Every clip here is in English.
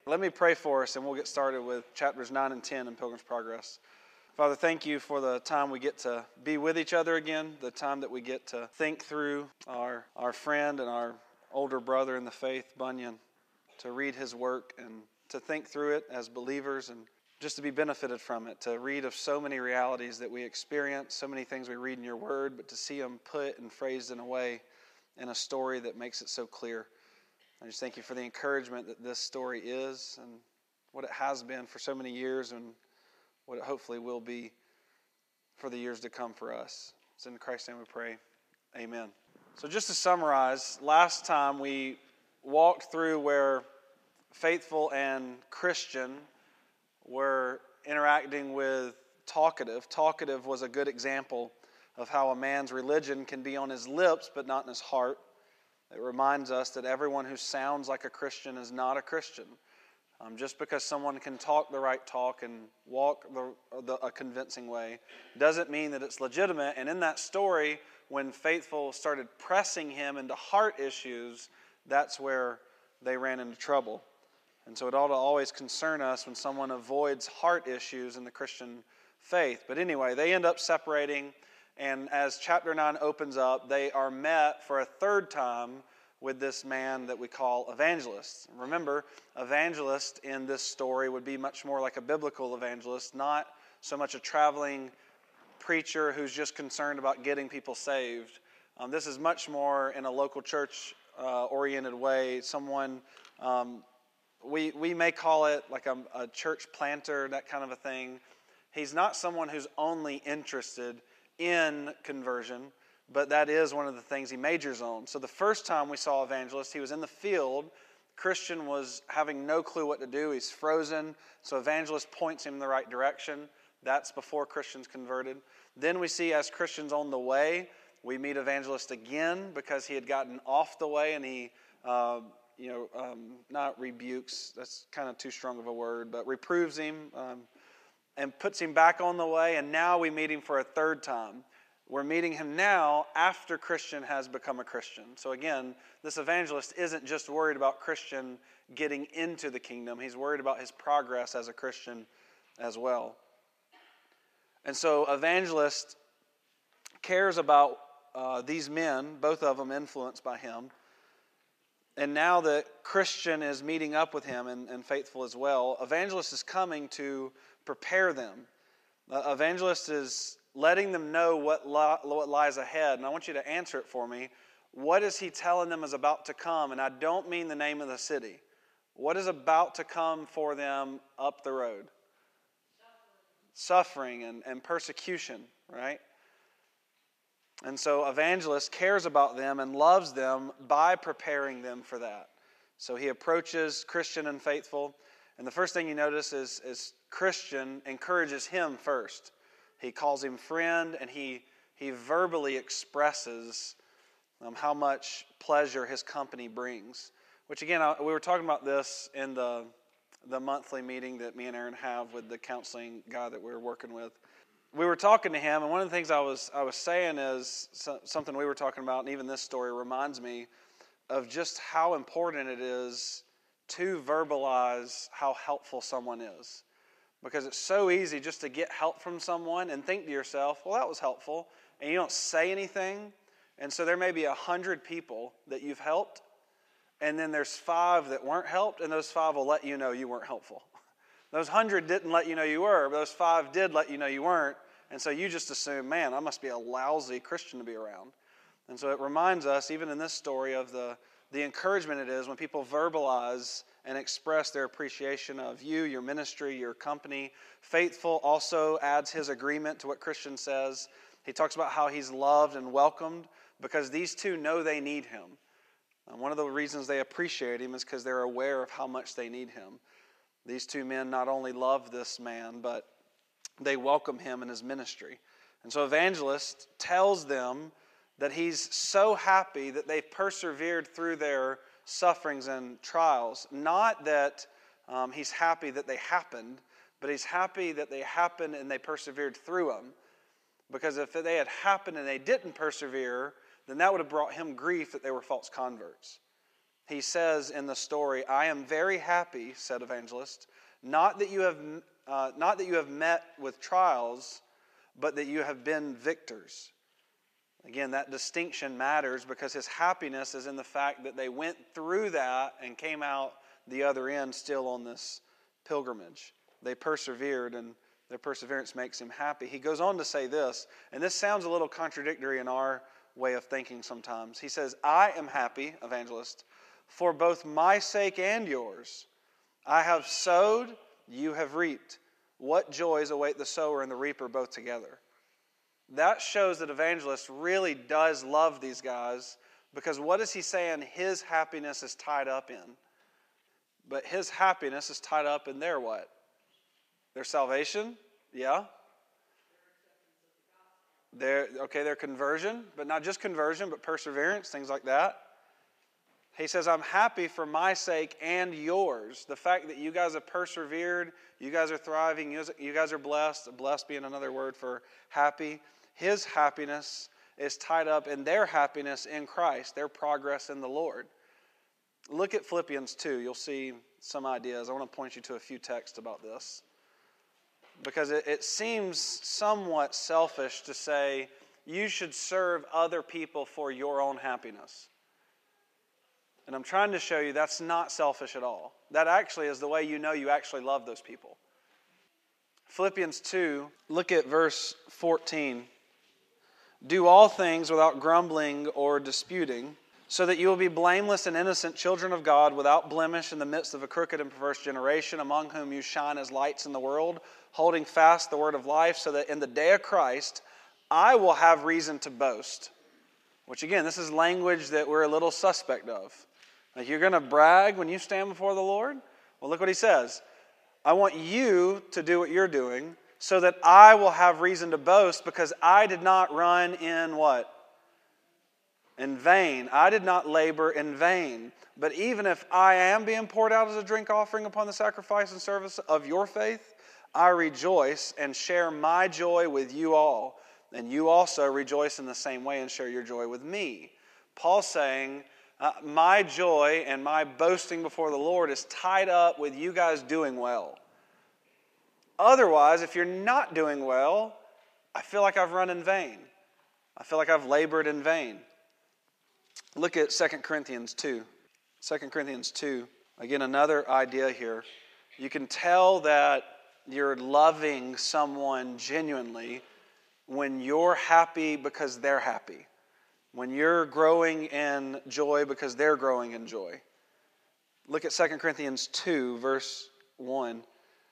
Let me pray for us and we'll get started with chapters 9 and 10 in Pilgrim's Progress. Father, thank you for the time we get to be with each other again, the time that we get to think through our friend and our older brother in the faith, Bunyan, to read his work and to think through it as believers and just to be benefited from it, to read of so many realities that we experience, so many things we read in your word, but to see them put and phrased in a way, in a story that makes it so clear. I just thank you for the encouragement that this story is and what it has been for so many years and what it hopefully will be for the years to come for us. It's in Christ's name we pray. Amen. So just to summarize, last time we walked through where Faithful and Christian were interacting with Talkative. Talkative was a good example of how a man's religion can be on his lips but not in his heart. It reminds us that everyone who sounds like a Christian is not a Christian. Just because someone can talk the right talk and walk a convincing way doesn't mean that it's legitimate. And in that story, when Faithful started pressing him into heart issues, that's where they ran into trouble. And so it ought to always concern us when someone avoids heart issues in the Christian faith. But anyway, they end up separating. And as chapter 9 opens up, they are met for a third time with this man that we call Evangelist. Remember, evangelist in this story would be much more like a biblical evangelist, not so much a traveling preacher who's just concerned about getting people saved. This is much more in a local church oriented way. Someone, we may call it like a church planter, that kind of a thing. He's not someone who's only interested in conversion, but that is one of the things he majors on. So the first time we saw Evangelist, he was in the field. Christian was having no clue what to do. He's frozen. So Evangelist points him in the right direction. That's before Christian's converted. Then we see as Christian's on the way, we meet Evangelist again because he had gotten off the way and he, not rebukes, that's kind of too strong of a word, but reproves him, and puts him back on the way, and now we meet him for a third time. We're meeting him now after Christian has become a Christian. So again, this evangelist isn't just worried about Christian getting into the kingdom. He's worried about his progress as a Christian as well. And so evangelist cares about these men, both of them influenced by him. And now that Christian is meeting up with him and Faithful as well, evangelist is coming to prepare them. Evangelist is letting them know what lies ahead. And I want you to answer it for me. What is he telling them is about to come? And I don't mean the name of the city. What is about to come for them up the road? Suffering and persecution, right? And so evangelist cares about them and loves them by preparing them for that. So he approaches Christian and Faithful. And the first thing you notice is Christian encourages him first. He calls him friend, and he verbally expresses how much pleasure his company brings. Which again, we were talking about this in the monthly meeting that me and Aaron have with the counseling guy that we're working with. We were talking to him, and one of the things I was saying is something we were talking about, and even this story reminds me of just how important it is to verbalize how helpful someone is. Because it's so easy just to get help from someone and think to yourself, well, that was helpful, and you don't say anything. And so there may be 100 people that you've helped, and then there's 5 that weren't helped, and those 5 will let you know you weren't helpful. Those 100 didn't let you know you were, but those 5 did let you know you weren't. And so you just assume, man, I must be a lousy Christian to be around. And so it reminds us, even in this story, of the encouragement it is when people verbalize and express their appreciation of you, your ministry, your company. Faithful also adds his agreement to what Christian says. He talks about how he's loved and welcomed because these two know they need him. And one of the reasons they appreciate him is because they're aware of how much they need him. These two men not only love this man, but they welcome him in his ministry. And so Evangelist tells them that he's so happy that they've persevered through their sufferings and trials. Not that he's happy that they happened, but he's happy that they happened and they persevered through them. Because if they had happened and they didn't persevere, then that would have brought him grief that they were false converts. he says in the story, "I am very happy," said Evangelist, not that you have met with trials, but that you have been victors." Again, that distinction matters because his happiness is in the fact that they went through that and came out the other end still on this pilgrimage. They persevered, and their perseverance makes him happy. He goes on to say this, and this sounds a little contradictory in our way of thinking sometimes. He says, "I am happy," Evangelist, "for both my sake and yours. I have sowed, you have reaped. What joys await the sower and the reaper both together." That shows that Evangelist really does love these guys, because what is he saying his happiness is tied up in? But his happiness is tied up in their what? Their salvation? Yeah. Their conversion, but not just conversion, but perseverance, things like that. He says, "I'm happy for my sake and yours." The fact that you guys have persevered, you guys are thriving, you guys are blessed, blessed being another word for happy. His happiness is tied up in their happiness in Christ, their progress in the Lord. Look at Philippians 2. You'll see some ideas. I want to point you to a few texts about this, because it seems somewhat selfish to say you should serve other people for your own happiness. And I'm trying to show you that's not selfish at all. That actually is the way you know you actually love those people. Philippians 2, look at verse 14. "Do all things without grumbling or disputing, so that you will be blameless and innocent children of God, without blemish in the midst of a crooked and perverse generation, among whom you shine as lights in the world, holding fast the word of life, so that in the day of Christ I will have reason to boast." Which again, this is language that we're a little suspect of. Like, you're going to brag when you stand before the Lord? Well, look what he says. "I want you to do what you're doing, so that I will have reason to boast, because I did not run in" what? "In vain. I did not labor in vain. But even if I am being poured out as a drink offering upon the sacrifice and service of your faith, I rejoice and share my joy with you all. And you also rejoice in the same way and share your joy with me." Paul's saying, my joy and my boasting before the Lord is tied up with you guys doing well. Otherwise, if you're not doing well, I feel like I've run in vain. I feel like I've labored in vain. Look at 2 Corinthians 2. 2 Corinthians 2. Again, another idea here. You can tell that you're loving someone genuinely when you're happy because they're happy. When you're growing in joy because they're growing in joy. Look at 2 Corinthians 2, verse 1.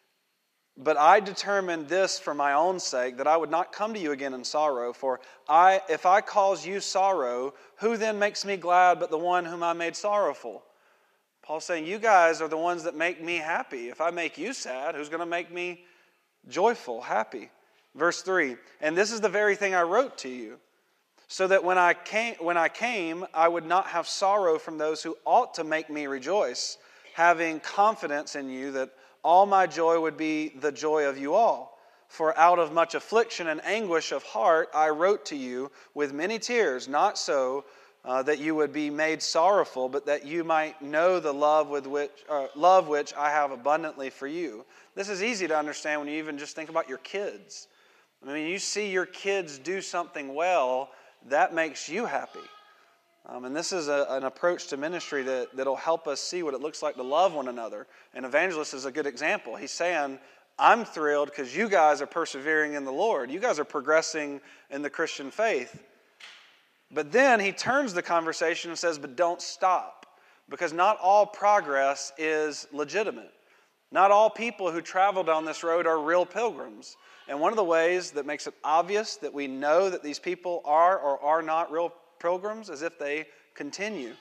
"But I determined this for my own sake, that I would not come to you again in sorrow. For if I cause you sorrow, who then makes me glad but the one whom I made sorrowful?" Paul's saying, you guys are the ones that make me happy. If I make you sad, who's going to make me joyful, happy? Verse 3, "And this is the very thing I wrote to you, so that when I came, I would not have sorrow from those who ought to make me rejoice, having confidence in you that all my joy would be the joy of you all. For out of much affliction and anguish of heart I wrote to you with many tears, not so that you would be made sorrowful, but that you might know the love which I have abundantly for you." This is easy to understand when you even just think about your kids. I mean, you see your kids do something well, that makes you happy. And this is an approach to ministry that'll help us see what it looks like to love one another. And Evangelist is a good example. He's saying, I'm thrilled because you guys are persevering in the Lord. You guys are progressing in the Christian faith. But then he turns the conversation and says, but don't stop. Because not all progress is legitimate. Not all people who travel down this road are real pilgrims. And one of the ways that makes it obvious that we know that these people are or are not real pilgrims is if they continue.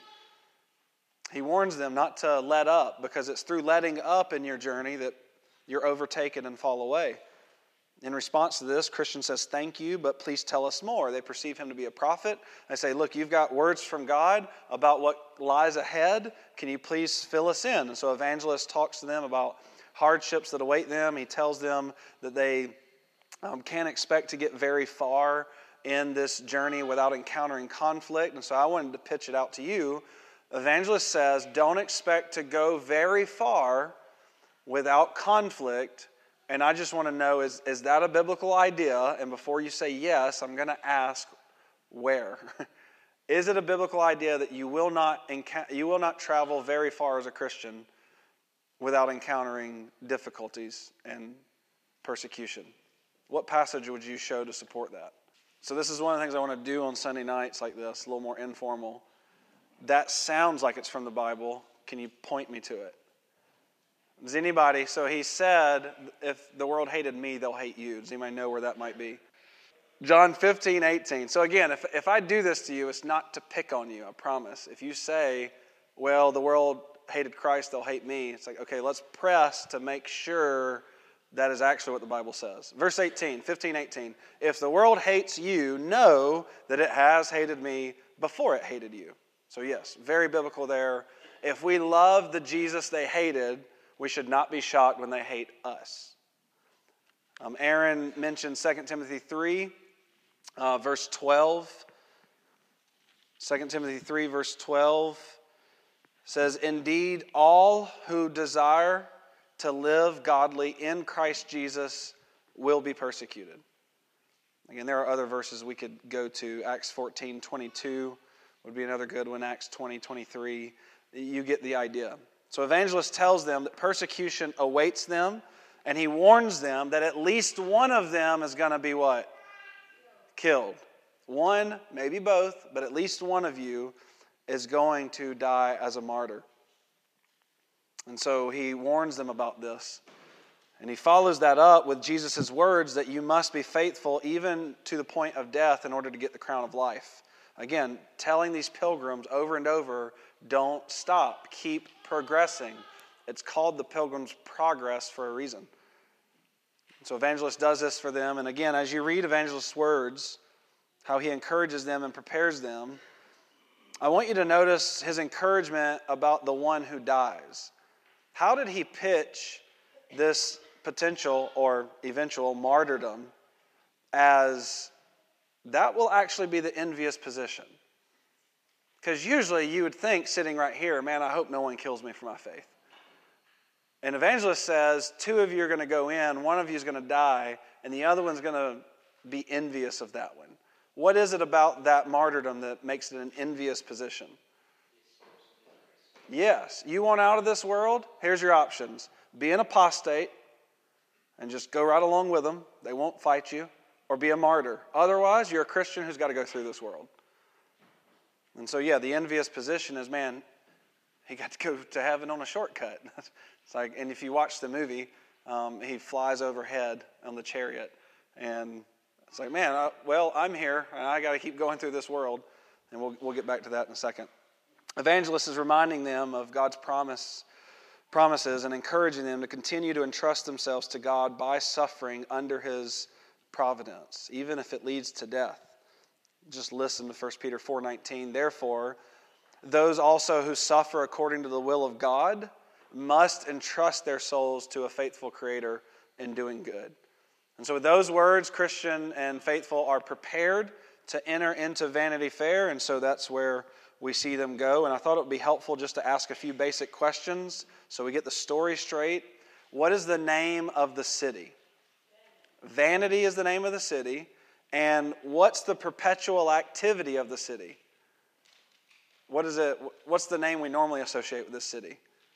He warns them not to let up, because it's through letting up in your journey that you're overtaken and fall away. In response to this, Christian says, thank you, but please tell us more. They perceive him to be a prophet. They say, look, you've got words from God about what lies ahead. Can you please fill us in? And so Evangelist talks to them about hardships that await them. He tells them that they can't expect to get very far in this journey without encountering conflict. And so I wanted to pitch it out to you Evangelist says, don't expect to go very far without conflict. And I just want to know, is that a biblical idea? And before you say yes, I'm going to ask where. Is it a biblical idea that you will not travel very far as a Christian without encountering difficulties and persecution? What passage would you show to support that? So this is one of the things I want to do on Sunday nights like this, a little more informal. That sounds like it's from the Bible. Can you point me to it? Does anybody, so he said, if the world hated me, they'll hate you. Does anybody know where that might be? John 15:18. So again, if I do this to you, it's not to pick on you, I promise. If you say, well, the world hated Christ, they'll hate me. It's like, okay, let's press to make sure that is actually what the Bible says. Verse 15:18. If the world hates you, know that it has hated me before it hated you. So yes, very biblical there. If we love the Jesus they hated, we should not be shocked when they hate us. Aaron mentioned 2 Timothy 3, verse 12. 2 Timothy 3, verse 12 says, indeed, all who desire to live godly in Christ Jesus will be persecuted. Again, there are other verses we could go to. Acts 14:22 would be another good one. Acts 20:23. You get the idea. So Evangelist tells them that persecution awaits them, and he warns them that at least one of them is going to be what? Killed. One, maybe both, but at least one of you is going to die as a martyr. And so he warns them about this. And he follows that up with Jesus' words that you must be faithful even to the point of death in order to get the crown of life. Again, telling these pilgrims over and over, don't stop, keep progressing. It's called the Pilgrim's Progress for a reason. So Evangelist does this for them. And again, as you read Evangelist's words, how he encourages them and prepares them, I want you to notice his encouragement about the one who dies. How did he pitch this potential or eventual martyrdom as that will actually be the envious position? Because usually you would think sitting right here, man, I hope no one kills me for my faith. And Evangelist says, two of you are going to go in, one of you is going to die, and the other one's going to be envious of that one. What is it about that martyrdom that makes it an envious position? Yes, you want out of this world? Here's your options. Be an apostate and just go right along with them. They won't fight you. Or be a martyr. Otherwise, you're a Christian who's got to go through this world. And so, yeah, the envious position is, man, he got to go to heaven on a shortcut. It's like, and if you watch the movie, he flies overhead on the chariot. And it's like, man, I'm here, and I got to keep going through this world. And we'll get back to that in a second. Evangelist is reminding them of God's promises and encouraging them to continue to entrust themselves to God by suffering under his providence, even if it leads to death. Just listen to 1 Peter 4:19. Therefore, those also who suffer according to the will of God must entrust their souls to a faithful Creator in doing good. And so with those words, Christian and faithful are prepared to enter into Vanity Fair, and so that's where we see them go. And I thought it would be helpful just to ask a few basic questions so we get the story straight. What is the name of the city? Vanity is the name of the city. And what's the perpetual activity of the city? What is it? What's the name we normally associate with this city?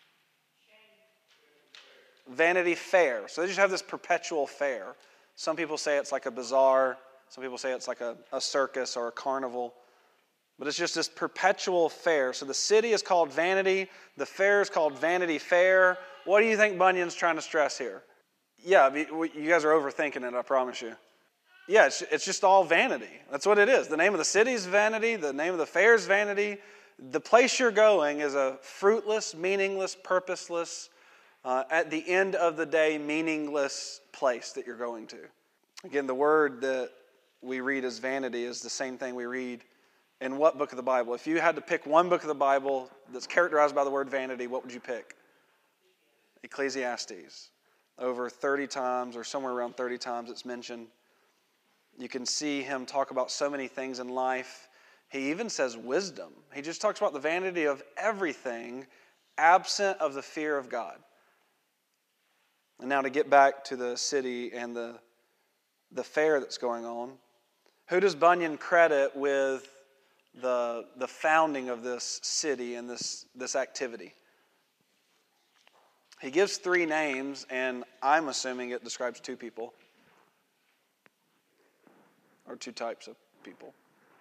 Vanity Fair. So they just have this perpetual fair. Some people say it's like a bazaar. Some people say it's like a circus or a carnival. But it's just this perpetual fair. So the city is called Vanity. The fair is called Vanity Fair. What do you think Bunyan's trying to stress here? Yeah, you guys are overthinking it, I promise you. Yeah, it's just all vanity. That's what it is. The name of the city is vanity. The name of the fair is vanity. The place you're going is a fruitless, meaningless, purposeless, at the end of the day, meaningless place that you're going to. Again, the word that we read as vanity is the same thing we read in what book of the Bible? If you had to pick one book of the Bible that's characterized by the word vanity, what would you pick? Ecclesiastes. Over 30 times or somewhere around 30 times it's mentioned. You can see him talk about so many things in life. He even says wisdom. He just talks about the vanity of everything absent of the fear of God. And now to get back to the city and the fair that's going on, who does Bunyan credit with the founding of this city and this activity? He gives 3 names, and I'm assuming it describes 2 people. Or 2 types of people.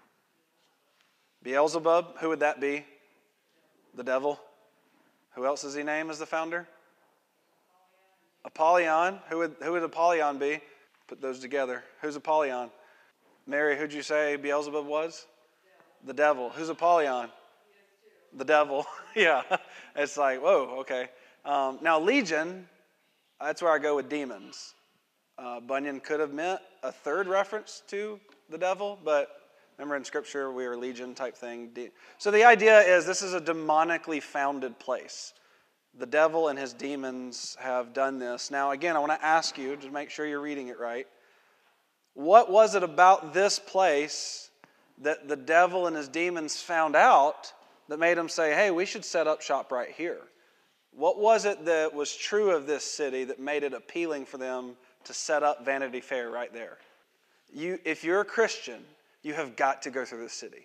Beelzebub, who would that be? The devil. Who else is he named as the founder? Apollyon. Who would Apollyon be? Put those together. Who's Apollyon? Mary, who'd you say Beelzebub was? The devil. Who's Apollyon? The devil. Yeah. It's like, whoa, okay. Now, legion, that's where I go with demons. Bunyan could have meant a 3rd reference to the devil, but remember in Scripture we are legion type thing. So the idea is this is a demonically founded place. The devil and his demons have done this. Now, again, I want to ask you to make sure you're reading it right. What was it about this place that the devil and his demons found out that made them say, hey, we should set up shop right here? What was it that was true of this city that made it appealing for them to set up Vanity Fair right there? If you're a Christian, you have got to go through this city.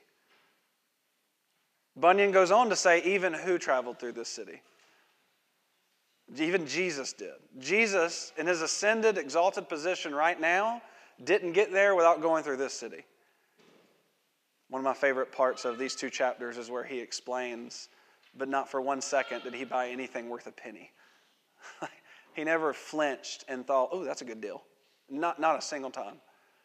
Bunyan goes on to say even who traveled through this city. Even Jesus did. Jesus, in his ascended, exalted position right now, didn't get there without going through this city. One of my favorite parts of these 2 chapters is where he explains, but not for 1 second did he buy anything worth a penny. He never flinched and thought, oh, that's a good deal. Not a single time.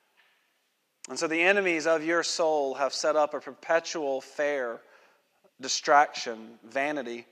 And so the enemies of your soul have set up a perpetual fair, distraction, vanity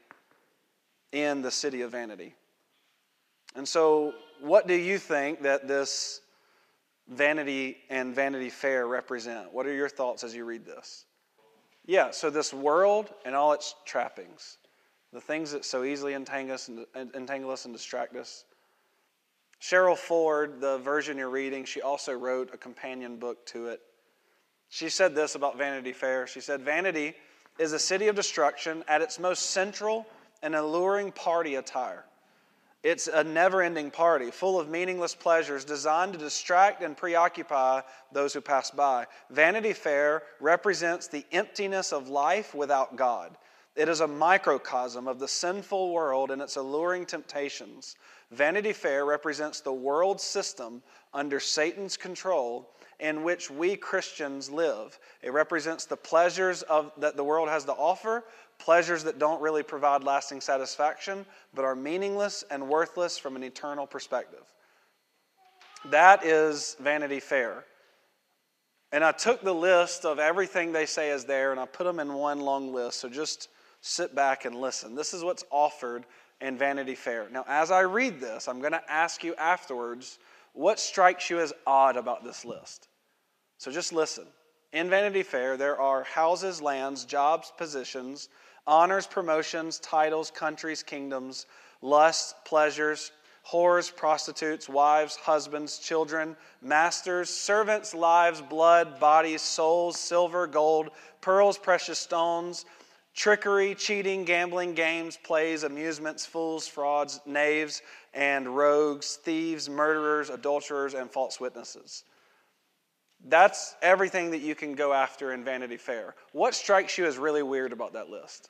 in the city of vanity. And so what do you think that this vanity and Vanity Fair represent? What are your thoughts as you read this? Yeah, so this world and all its trappings, the things that so easily entangle us and distract us. Cheryl Ford, the version you're reading, she also wrote a companion book to it. She said this about Vanity Fair. She said, vanity is a city of destruction at its most central and alluring party attire. It's a never-ending party full of meaningless pleasures designed to distract and preoccupy those who pass by. Vanity Fair represents the emptiness of life without God. It is a microcosm of the sinful world and its alluring temptations. Vanity Fair represents the world system under Satan's control in which we Christians live. It represents the pleasures that the world has to offer, pleasures that don't really provide lasting satisfaction, but are meaningless and worthless from an eternal perspective. That is Vanity Fair. And I took the list of everything they say is there, and I put them in one long list, so just sit back and listen. This is what's offered in Vanity Fair. Now, as I read this, I'm going to ask you afterwards, what strikes you as odd about this list? So just listen. In Vanity Fair, there are houses, lands, jobs, positions, honors, promotions, titles, countries, kingdoms, lusts, pleasures, whores, prostitutes, wives, husbands, children, masters, servants, lives, blood, bodies, souls, silver, gold, pearls, precious stones, trickery, cheating, gambling, games, plays, amusements, fools, frauds, knaves, and rogues, thieves, murderers, adulterers, and false witnesses. That's everything that you can go after in Vanity Fair. What strikes you as really weird about that list?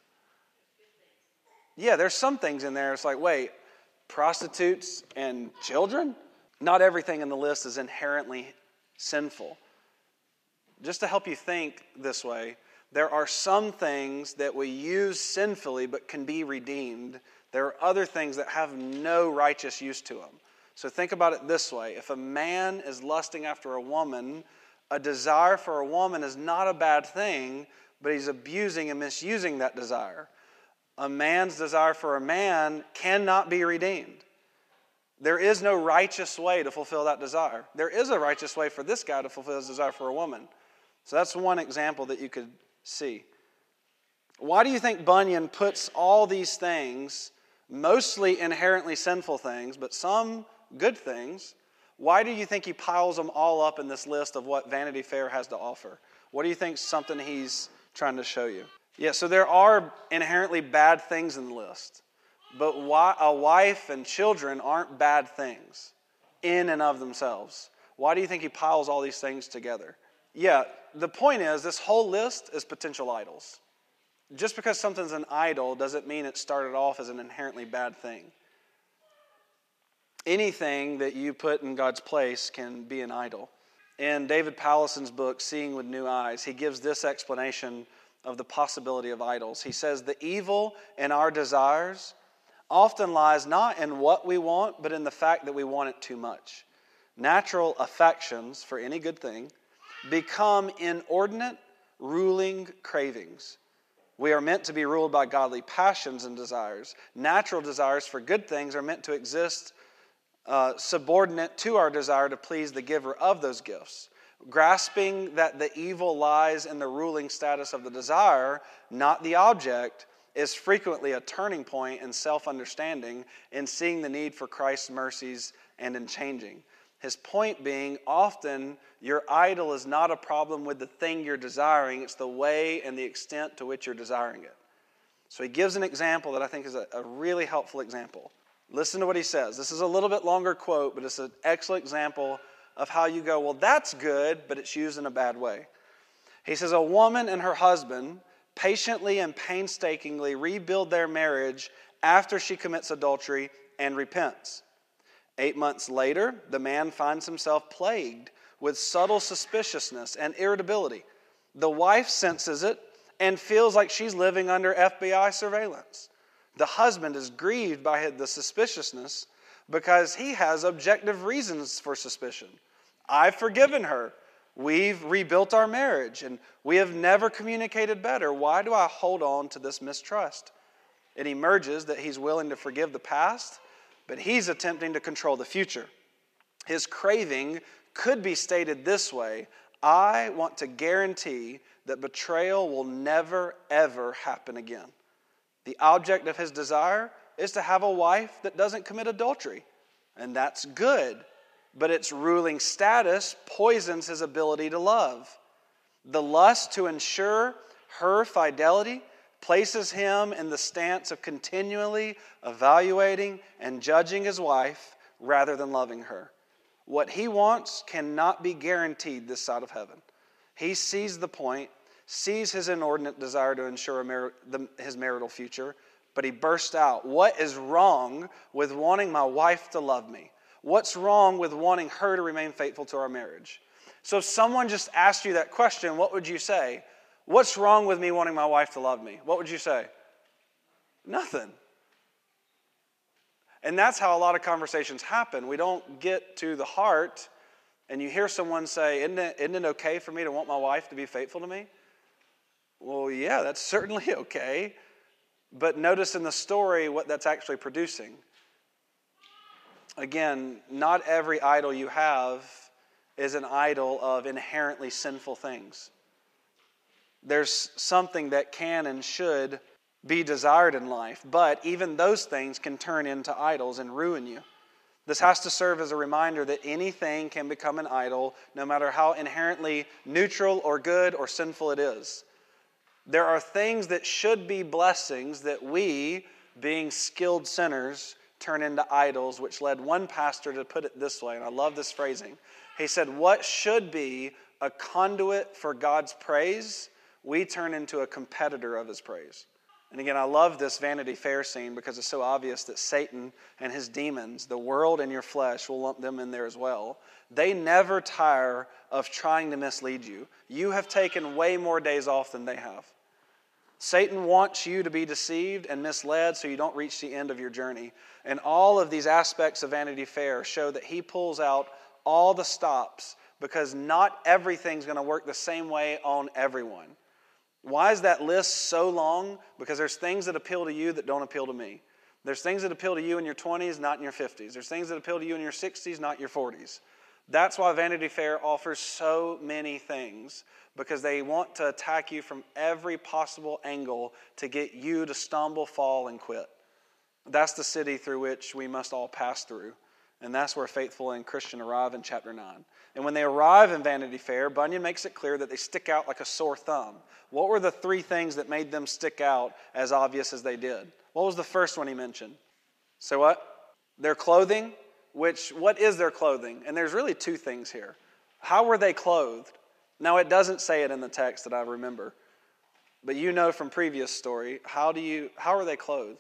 Yeah, there's some things in there. It's like, wait, prostitutes and children? Not everything in the list is inherently sinful. Just to help you think this way, there are some things that we use sinfully but can be redeemed. There are other things that have no righteous use to them. So think about it this way. If a man is lusting after a woman, a desire for a woman is not a bad thing, but he's abusing and misusing that desire. A man's desire for a man cannot be redeemed. There is no righteous way to fulfill that desire. There is a righteous way for this guy to fulfill his desire for a woman. So that's one example that you could see. Why do you think Bunyan puts all these things, mostly inherently sinful things, but some good things, why do you think he piles them all up in this list of what Vanity Fair has to offer? What do you think is something he's trying to show you? Yeah, so there are inherently bad things in the list. But a wife and children aren't bad things in and of themselves. Why do you think he piles all these things together? Yeah, the point is this whole list is potential idols. Just because something's an idol doesn't mean it started off as an inherently bad thing. Anything that you put in God's place can be an idol. In David Pallison's book, Seeing with New Eyes, he gives this explanation of the possibility of idols. He says, the evil in our desires often lies not in what we want, but in the fact that we want it too much. Natural affections for any good thing become inordinate, ruling cravings. We are meant to be ruled by godly passions and desires. Natural desires for good things are meant to exist subordinate to our desire to please the giver of those gifts. Grasping that the evil lies in the ruling status of the desire, not the object, is frequently a turning point in self-understanding, in seeing the need for Christ's mercies, and in changing. His point being, often your idol is not a problem with the thing you're desiring, it's the way and the extent to which you're desiring it. So he gives an example that I think is a really helpful example. Listen to what he says. This is a little bit longer quote, but it's an excellent example of how you go, well, that's good, but it's used in a bad way. He says, a woman and her husband patiently and painstakingly rebuild their marriage after she commits adultery and repents. 8 months later, the man finds himself plagued with subtle suspiciousness and irritability. The wife senses it and feels like she's living under FBI surveillance. The husband is grieved by the suspiciousness because he has objective reasons for suspicion. I've forgiven her. We've rebuilt our marriage, and we have never communicated better. Why do I hold on to this mistrust? It emerges that he's willing to forgive the past, but he's attempting to control the future. His craving could be stated this way: I want to guarantee that betrayal will never, ever happen again. The object of his desire is to have a wife that doesn't commit adultery, and that's good, but its ruling status poisons his ability to love. The lust to ensure her fidelity places him in the stance of continually evaluating and judging his wife rather than loving her. What he wants cannot be guaranteed this side of heaven. He sees the point, sees his inordinate desire to ensure his marital future, but he bursts out. What is wrong with wanting my wife to love me? What's wrong with wanting her to remain faithful to our marriage? So if someone just asked you that question, what would you say? What's wrong with me wanting my wife to love me? What would you say? Nothing. And that's how a lot of conversations happen. We don't get to the heart, and you hear someone say, isn't it okay for me to want my wife to be faithful to me? Well, yeah, that's certainly okay. But notice in the story what that's actually producing. Again, not every idol you have is an idol of inherently sinful things. There's something that can and should be desired in life, but even those things can turn into idols and ruin you. This has to serve as a reminder that anything can become an idol, no matter how inherently neutral or good or sinful it is. There are things that should be blessings that we, being skilled sinners, turn into idols, which led one pastor to put it this way, and I love this phrasing. He said, what should be a conduit for God's praise, we turn into a competitor of his praise. And again, I love this Vanity Fair scene because it's so obvious that Satan and his demons, the world and your flesh, we'll lump them in there as well, they never tire of trying to mislead you. You have taken way more days off than they have. Satan wants you to be deceived and misled so you don't reach the end of your journey. And all of these aspects of Vanity Fair show that he pulls out all the stops because not everything's going to work the same way on everyone. Why is that list so long? Because there's things that appeal to you that don't appeal to me. There's things that appeal to you in your 20s, not in your 50s. There's things that appeal to you in your 60s, not your 40s. That's why Vanity Fair offers so many things, because they want to attack you from every possible angle to get you to stumble, fall, and quit. That's the city through which we must all pass through. And that's where Faithful and Christian arrive in chapter 9. And when they arrive in Vanity Fair, Bunyan makes it clear that they stick out like a sore thumb. What were the 3 things that made them stick out as obvious as they did? What was the first one he mentioned? So what? Their clothing, what is their clothing? And there's really 2 things here. How were they clothed? Now, it doesn't say it in the text that I remember. But you know from previous story, how are they clothed?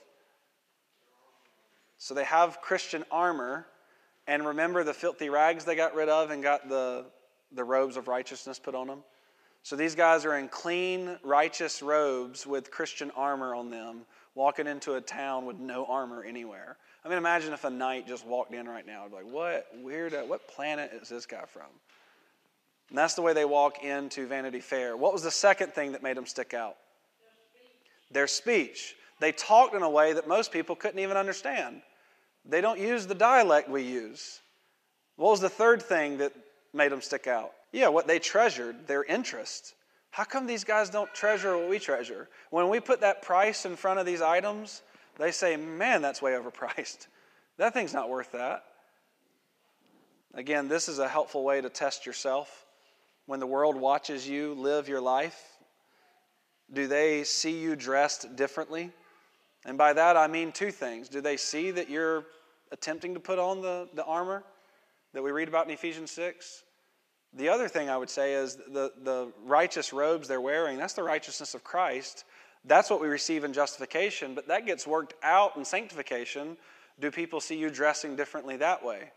So they have Christian armor, and remember the filthy rags they got rid of and got the robes of righteousness put on them? So these guys are in clean, righteous robes with Christian armor on them, walking into a town with no armor anywhere. I mean, imagine if a knight just walked in right now. I'd be like, what planet is this guy from? And that's the way they walk into Vanity Fair. What was the second thing that made them stick out? Their speech. They talked in a way that most people couldn't even understand. They don't use the dialect we use. What was the third thing that made them stick out? Yeah, what they treasured, their interest. How come these guys don't treasure what we treasure? When we put that price in front of these items, they say, man, that's way overpriced. That thing's not worth that. Again, this is a helpful way to test yourself. When the world watches you live your life, do they see you dressed differently? And by that I mean 2 things. Do they see that you're attempting to put on the armor that we read about in Ephesians 6? The other thing I would say is the righteous robes they're wearing, that's the righteousness of Christ. That's what we receive in justification, but that gets worked out in sanctification. Do people see you dressing differently that way?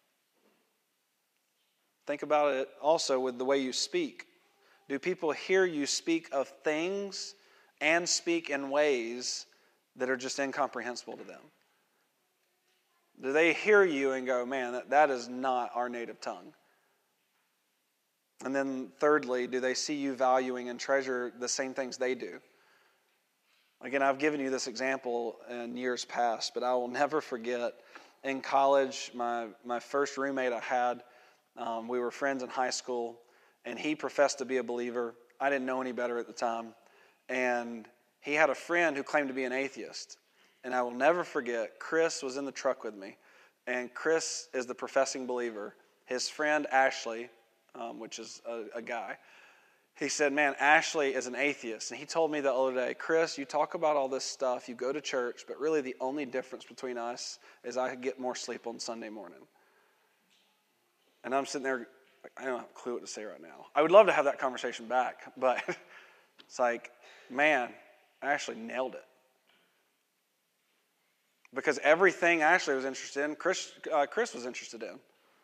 Think about it also with the way you speak. Do people hear you speak of things and speak in ways that are just incomprehensible to them? Do they hear you and go, man, that is not our native tongue? And then thirdly, do they see you valuing and treasure the same things they do? Again, I've given you this example in years past, but I will never forget in college, my first roommate I had, we were friends in high school, and he professed to be a believer. I didn't know any better at the time. And he had a friend who claimed to be an atheist. And I will never forget, Chris was in the truck with me. And Chris is the professing believer. His friend Ashley, which is a guy, he said, man, Ashley is an atheist. And he told me the other day, Chris, you talk about all this stuff, you go to church, but really the only difference between us is I get more sleep on Sunday morning. And I'm sitting there, I don't have a clue what to say right now. I would love to have that conversation back, but it's like, man, Ashley nailed it. Because everything Ashley was interested in, Chris was interested in.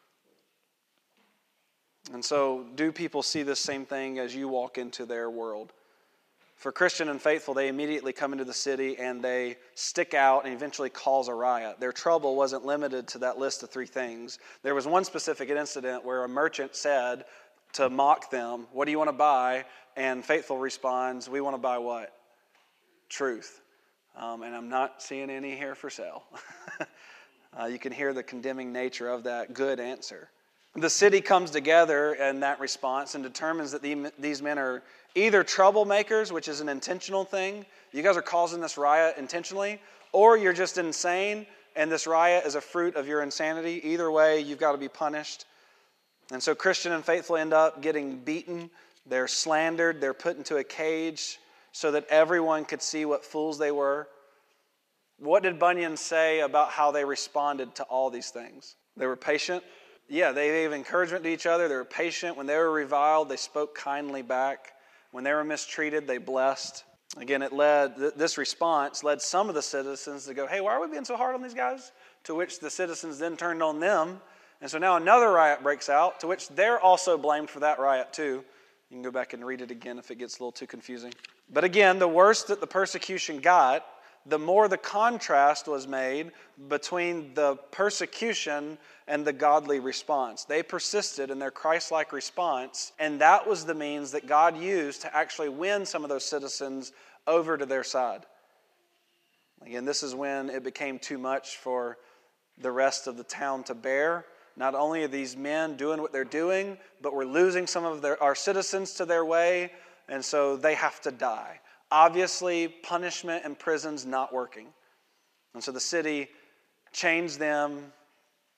And so, do people see this same thing as you walk into their world? For Christian and Faithful, they immediately come into the city and they stick out and eventually cause a riot. Their trouble wasn't limited to that list of 3 things. There was one specific incident where a merchant said to mock them, what do you want to buy? And Faithful responds, we want to buy what? Truth. And I'm not seeing any here for sale. You can hear the condemning nature of that good answer. The city comes together in that response and determines that these men are either troublemakers, which is an intentional thing. You guys are causing this riot intentionally, or you're just insane, and this riot is a fruit of your insanity. Either way, you've got to be punished. And so Christian and Faithful end up getting beaten. They're slandered. They're put into a cage so that everyone could see what fools they were. What did Bunyan say about how they responded to all these things? They were patient. Yeah, they gave encouragement to each other. They were patient. When they were reviled, they spoke kindly back. When they were mistreated, they blessed. Again, this response led some of the citizens to go, hey, why are we being so hard on these guys? To which the citizens then turned on them. And so now another riot breaks out, to which they're also blamed for that riot too. You can go back and read it again if it gets a little too confusing. But again, the worse that the persecution got, the more the contrast was made between the persecution and the godly response. They persisted in their Christ-like response, and that was the means that God used to actually win some of those citizens over to their side. Again, this is when it became too much for the rest of the town to bear. Not only are these men doing what they're doing, but we're losing some of our citizens to their way, and so they have to die. Obviously, punishment in prison's not working. And so the city chains them,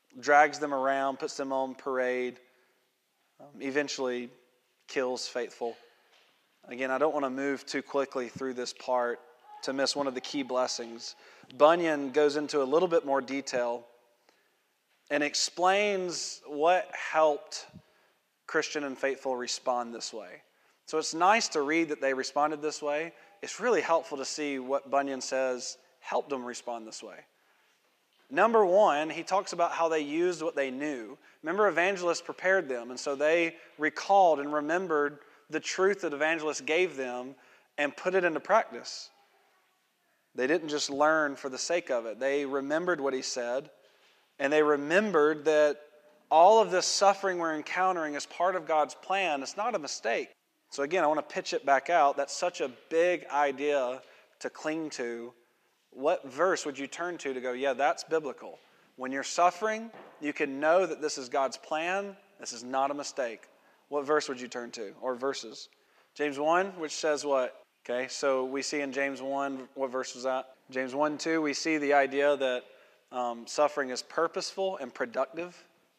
drags them around, puts them on parade, eventually kills Faithful. Again, I don't want to move too quickly through this part to miss one of the key blessings. Bunyan goes into a little bit more detail and explains what helped Christian and Faithful respond this way. So it's nice to read that they responded this way. It's really helpful to see what Bunyan says helped them respond this way. Number one, he talks about how they used what they knew. Remember, evangelists prepared them, and so they recalled and remembered the truth that evangelists gave them and put it into practice. They didn't just learn for the sake of it. They remembered what he said, and they remembered that all of this suffering we're encountering is part of God's plan. It's not a mistake. So again, I want to pitch it back out. That's such a big idea to cling to. What verse would you turn to go, yeah, that's biblical? When you're suffering, you can know that this is God's plan. This is not a mistake. What verse would you turn to, or verses? James 1, which says what? Okay, so we see in James 1, what verse was that? James 1:2, we see the idea that suffering is purposeful and productive.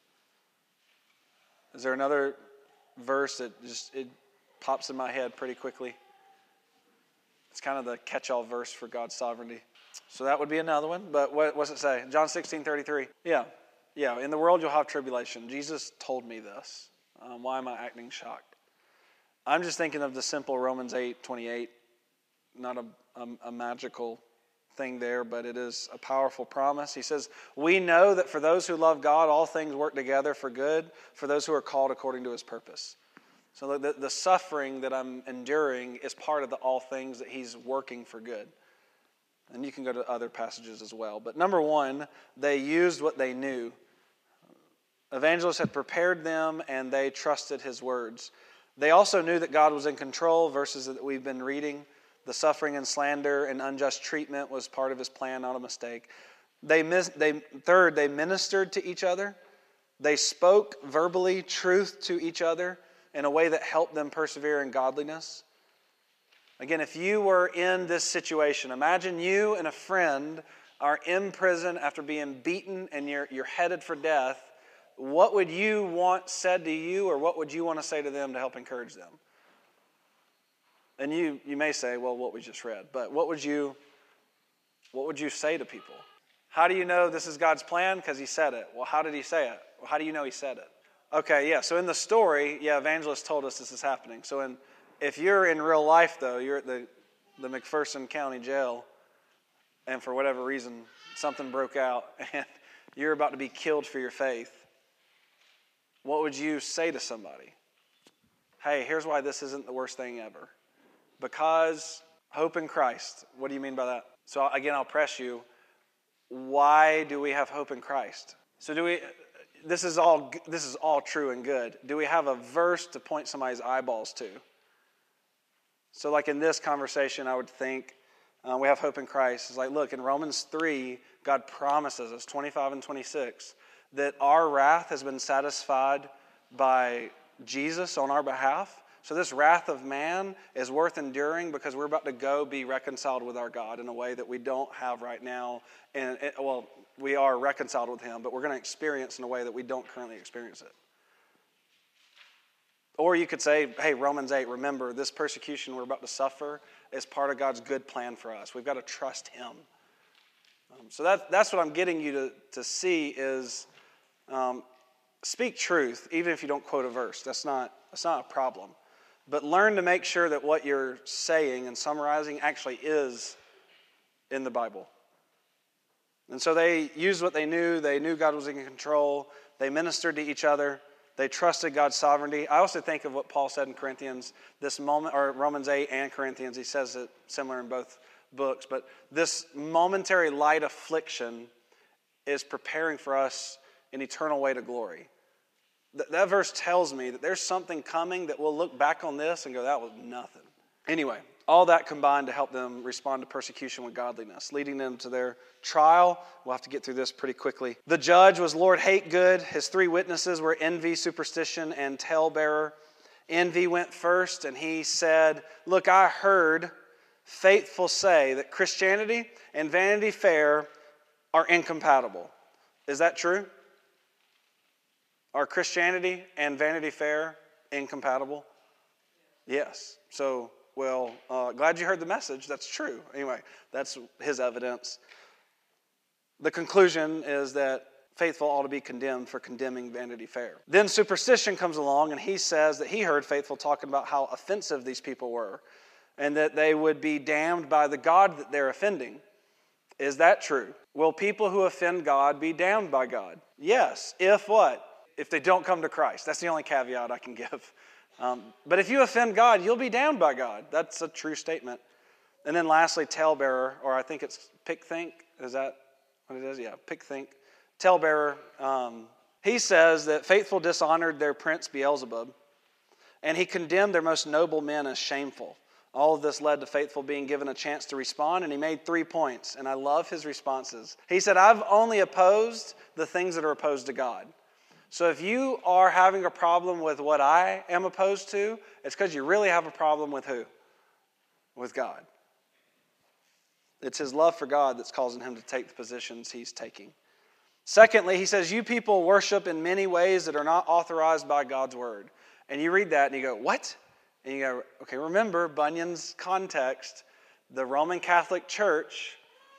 Is there another verse that it pops in my head pretty quickly? It's kind of the catch-all verse for God's sovereignty. So that would be another one. But what's it say? John 16:33. Yeah. In the world you'll have tribulation. Jesus told me this. Why am I acting shocked? I'm just thinking of the simple Romans 8:28. Not a magical thing there, but it is a powerful promise. He says, we know that for those who love God, all things work together for good, for those who are called according to his purpose. So the suffering that I'm enduring is part of the all things that he's working for good. And you can go to other passages as well. But number one, they used what they knew. Evangelists had prepared them, and they trusted his words. They also knew that God was in control, verses that we've been reading. The suffering and slander and unjust treatment was part of his plan, not a mistake. Third, they ministered to each other. They spoke verbally truth to each other in a way that helped them persevere in godliness. Again, if you were in this situation, imagine you and a friend are in prison after being beaten and you're headed for death. What would you want said to you, or what would you want to say to them to help encourage them? And you may say, well, what we just read. But what would you say to people? How do you know this is God's plan? Because he said it. Well, how did he say it? Well, how do you know he said it? Okay, yeah, so in the story, evangelists told us this is happening. So if you're in real life, though, you're at the McPherson County Jail, and for whatever reason, something broke out, and you're about to be killed for your faith, what would you say to somebody? Hey, here's why this isn't the worst thing ever. Because hope in Christ. What do you mean by that? So again, I'll press you. Why do we have hope in Christ? So this is all true and good. Do we have a verse to point somebody's eyeballs to? So like in this conversation, I would think we have hope in Christ. It's like, look, in Romans 3, God promises us, 25 and 26, that our wrath has been satisfied by Jesus on our behalf. So this wrath of man is worth enduring because we're about to go be reconciled with our God in a way that we don't have right now. And we are reconciled with him, but we're going to experience in a way that we don't currently experience it. Or you could say, hey, Romans 8, remember, this persecution we're about to suffer is part of God's good plan for us. We've got to trust him. So that's what I'm getting you to see is speak truth, even if you don't quote a verse. That's not a problem. But learn to make sure that what you're saying and summarizing actually is in the Bible. And so they used what they knew. They knew God was in control. They ministered to each other. They trusted God's sovereignty. I also think of what Paul said in Corinthians, this moment, or Romans 8 and Corinthians. He says it similar in both books. But this momentary light affliction is preparing for us an eternal way to glory. That verse tells me that there's something coming that we'll look back on this and go, that was nothing. Anyway, all that combined to help them respond to persecution with godliness, leading them to their trial. We'll have to get through this pretty quickly. The judge was Lord Hategood. His three witnesses were envy, superstition, and talebearer. Envy went first, and he said, look, I heard Faithful say that Christianity and Vanity Fair are incompatible. Is that true? Are Christianity and Vanity Fair incompatible? Yes. So, glad you heard the message. That's true. Anyway, that's his evidence. The conclusion is that Faithful ought to be condemned for condemning Vanity Fair. Then Superstition comes along, and he says that he heard Faithful talking about how offensive these people were and that they would be damned by the God that they're offending. Is that true? Will people who offend God be damned by God? Yes. If what? If they don't come to Christ. That's the only caveat I can give. But if you offend God, you'll be damned by God. That's a true statement. And then lastly, Talebearer, or I think it's Pickthink. Is that what it is? Yeah, Pickthink. Talebearer, he says that Faithful dishonored their prince Beelzebub, and he condemned their most noble men as shameful. All of this led to Faithful being given a chance to respond, and he made 3 points, and I love his responses. He said, I've only opposed the things that are opposed to God. So if you are having a problem with what I am opposed to, it's because you really have a problem with who? With God. It's his love for God that's causing him to take the positions he's taking. Secondly, he says, you people worship in many ways that are not authorized by God's word. And you read that and you go, what? And you go, okay, remember Bunyan's context. The Roman Catholic Church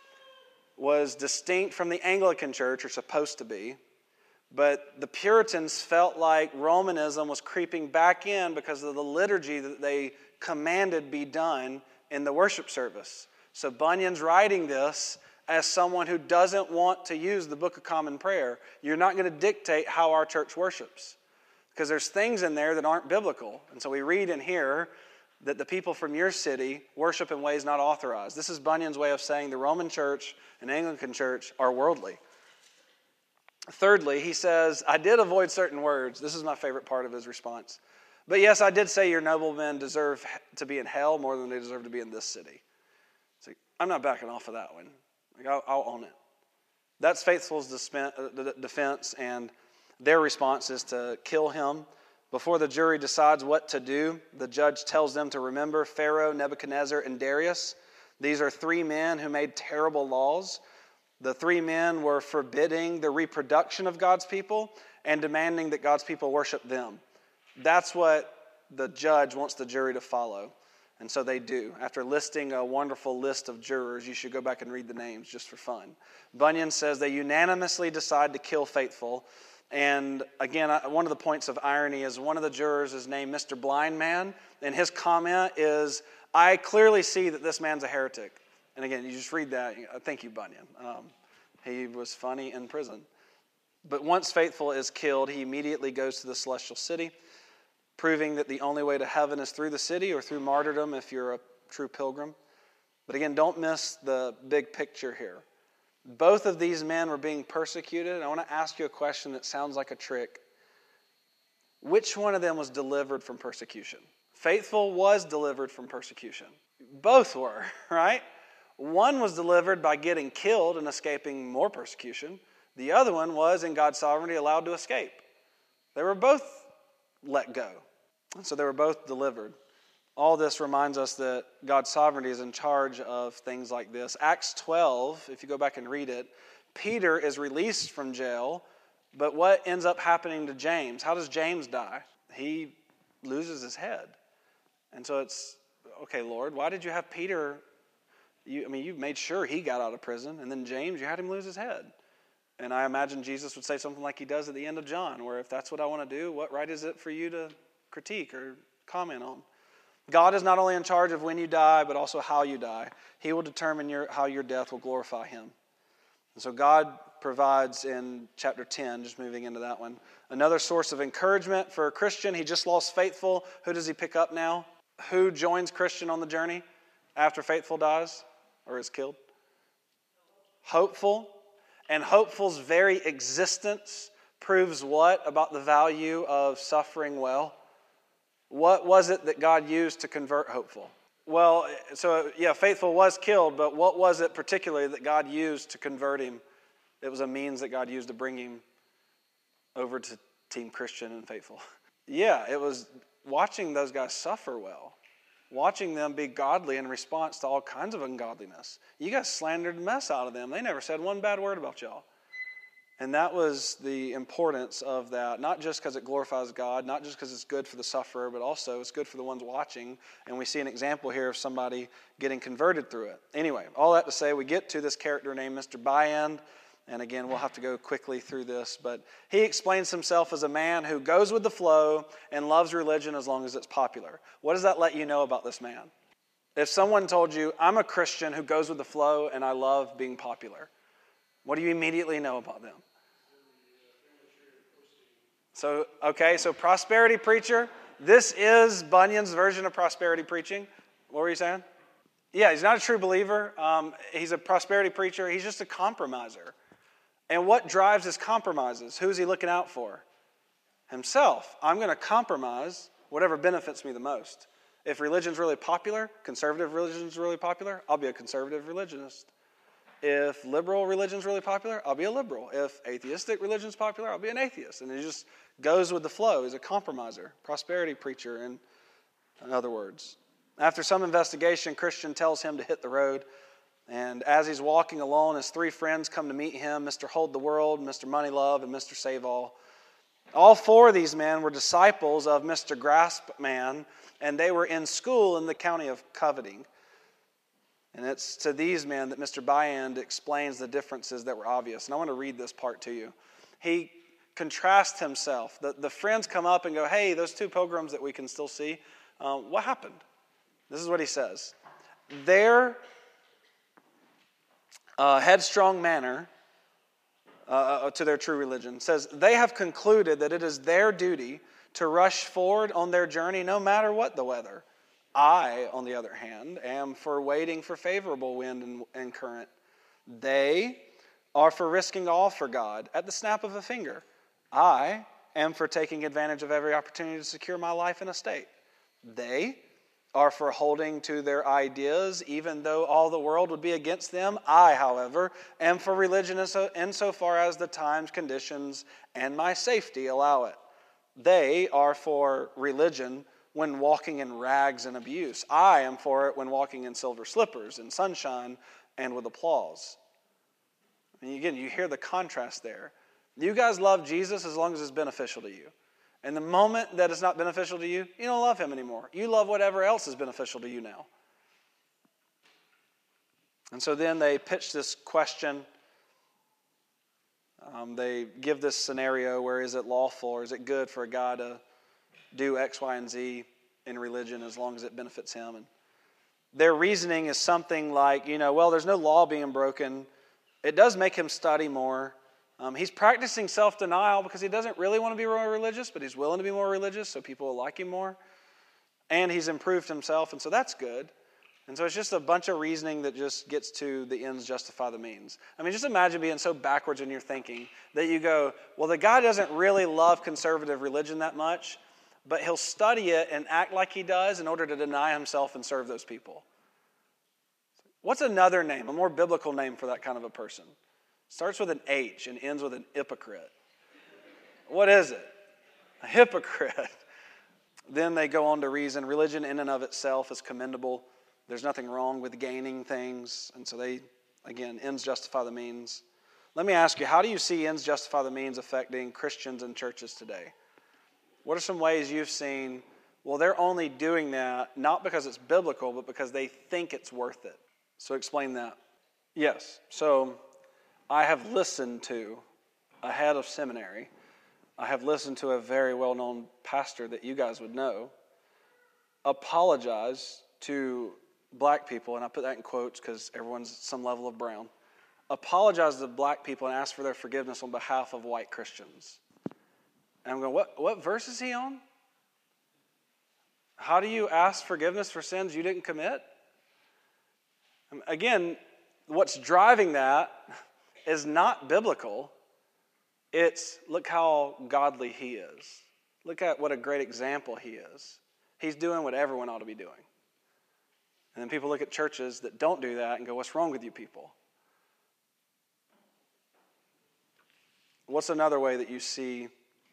was distinct from the Anglican Church, or supposed to be. But the Puritans felt like Romanism was creeping back in because of the liturgy that they commanded be done in the worship service. So Bunyan's writing this as someone who doesn't want to use the Book of Common Prayer. You're not going to dictate how our church worships, because there's things in there that aren't biblical. And so we read in here that the people from your city worship in ways not authorized. This is Bunyan's way of saying the Roman Church and Anglican Church are worldly. Thirdly, he says, I did avoid certain words. This is my favorite part of his response. But yes, I did say your noblemen deserve to be in hell more than they deserve to be in this city. So I'm not backing off of that one. I'll own it. That's Faithful's defense, and their response is to kill him. Before the jury decides what to do, the judge tells them to remember Pharaoh, Nebuchadnezzar, and Darius. These are 3 men who made terrible laws. The 3 men were forbidding the reproduction of God's people and demanding that God's people worship them. That's what the judge wants the jury to follow. And so they do. After listing a wonderful list of jurors, you should go back and read the names just for fun. Bunyan says they unanimously decide to kill Faithful. And again, one of the points of irony is one of the jurors is named Mr. Blind Man. And his comment is, I clearly see that this man's a heretic. And again, you just read that. Thank you, Bunyan. He was funny in prison. But once Faithful is killed, he immediately goes to the celestial city, proving that the only way to heaven is through the city or through martyrdom if you're a true pilgrim. But again, don't miss the big picture here. Both of these men were being persecuted. I want to ask you a question that sounds like a trick. Which one of them was delivered from persecution? Faithful was delivered from persecution. Both were, right? One was delivered by getting killed and escaping more persecution. The other one was, in God's sovereignty, allowed to escape. They were both let go. And so they were both delivered. All this reminds us that God's sovereignty is in charge of things like this. Acts 12, if you go back and read it, Peter is released from jail, but what ends up happening to James? How does James die? He loses his head. And so it's, okay, Lord, why did you have Peter? You made sure he got out of prison, and then James, you had him lose his head. And I imagine Jesus would say something like he does at the end of John, where if that's what I want to do, what right is it for you to critique or comment on? God is not only in charge of when you die, but also how you die. He will determine how your death will glorify him. And so God provides in chapter 10, just moving into that one, another source of encouragement for a Christian. He just lost Faithful. Who does he pick up now? Who joins Christian on the journey after Faithful dies or is killed? Hopeful. And Hopeful's very existence proves what about the value of suffering well? What was it that God used to convert Hopeful? Well, so yeah, Faithful was killed, but what was it particularly that God used to convert him? It was a means that God used to bring him over to Team Christian and Faithful. Yeah, it was watching those guys suffer well. Watching them be godly in response to all kinds of ungodliness. You guys slandered the mess out of them. They never said one bad word about y'all. And that was the importance of that, not just because it glorifies God, not just because it's good for the sufferer, but also it's good for the ones watching. And we see an example here of somebody getting converted through it. Anyway, all that to say, we get to this character named Mr. Bayand. And again, we'll have to go quickly through this. But he explains himself as a man who goes with the flow and loves religion as long as it's popular. What does that let you know about this man? If someone told you, I'm a Christian who goes with the flow and I love being popular, what do you immediately know about them? So prosperity preacher. This is Bunyan's version of prosperity preaching. What were you saying? Yeah, he's not a true believer. He's a prosperity preacher. He's just a compromiser. And what drives his compromises? Who's he looking out for? Himself. I'm going to compromise whatever benefits me the most. If religion's really popular, conservative religion's really popular, I'll be a conservative religionist. If liberal religion's really popular, I'll be a liberal. If atheistic religion's popular, I'll be an atheist. And he just goes with the flow. He's a compromiser, prosperity preacher, in other words. After some investigation, Christian tells him to hit the road. And as he's walking alone, his three friends come to meet him, Mr. Hold the World, Mr. Money Love, and Mr. Save All. All four of these men were disciples of Mr. Grasp Man, and they were in school in the county of Coveting. And it's to these men that Mr. Bayand explains the differences that were obvious. And I want to read this part to you. He contrasts himself. The friends come up and go, hey, those two pilgrims that we can still see, what happened? This is what he says. Their headstrong manner to their true religion says, they have concluded that it is their duty to rush forward on their journey no matter what the weather. I, on the other hand, am for waiting for favorable wind and current. They are for risking all for God at the snap of a finger. I am for taking advantage of every opportunity to secure my life and estate. They are for holding to their ideas even though all the world would be against them. I, however, am for religion insofar as the times, conditions, and my safety allow it. They are for religion when walking in rags and abuse. I am for it when walking in silver slippers, in sunshine, and with applause. And again, you hear the contrast there. You guys love Jesus as long as it's beneficial to you. And the moment that it's not beneficial to you, you don't love him anymore. You love whatever else is beneficial to you now. And so then they pitch this question. They give this scenario where is it lawful or is it good for a guy to do X, Y, and Z in religion as long as it benefits him. And their reasoning is something like, there's no law being broken. It does make him study more. He's practicing self-denial because he doesn't really want to be more religious, but he's willing to be more religious so people will like him more. And he's improved himself, and so that's good. And so it's just a bunch of reasoning that just gets to the ends justify the means. I mean, just imagine being so backwards in your thinking that you go, well, the guy doesn't really love conservative religion that much, but he'll study it and act like he does in order to deny himself and serve those people. What's another name, a more biblical name for that kind of a person? Starts with an H and ends with an hypocrite. What is it? A hypocrite. Then they go on to reason religion in and of itself is commendable. There's nothing wrong with gaining things. And so they, again, ends justify the means. Let me ask you, how do you see ends justify the means affecting Christians and churches today? What are some ways you've seen, well, they're only doing that not because it's biblical, but because they think it's worth it? So explain that. Yes. So I have listened to a head of seminary. I have listened to a very well-known pastor that you guys would know apologize to black people, and I put that in quotes because everyone's some level of brown, apologize to black people and ask for their forgiveness on behalf of white Christians. And I'm going, what verse is he on? How do you ask forgiveness for sins you didn't commit? Again, what's driving that is not biblical. It's look how godly he is. Look at what a great example he is. He's doing what everyone ought to be doing. And then people look at churches that don't do that and go, what's wrong with you people? What's another way that you see